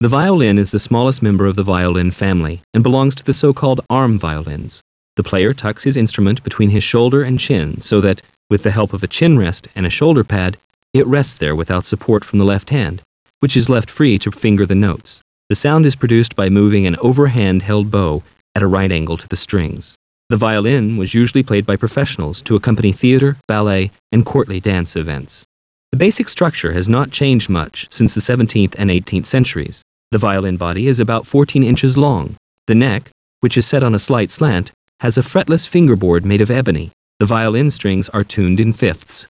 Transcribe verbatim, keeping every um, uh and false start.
The violin is the smallest member of the violin family and belongs to the so-called arm violins. The player tucks his instrument between his shoulder and chin so that, with the help of a chin rest and a shoulder pad, it rests there without support from the left hand, which is left free to finger the notes. The sound is produced by moving an overhand held bow at a right angle to the strings. The violin was usually played by professionals to accompany theater, ballet, and courtly dance events. The basic structure has not changed much since the seventeenth and eighteenth centuries. The violin body is about fourteen inches long. The neck, which is set on a slight slant, has a fretless fingerboard made of ebony. The violin strings are tuned in fifths.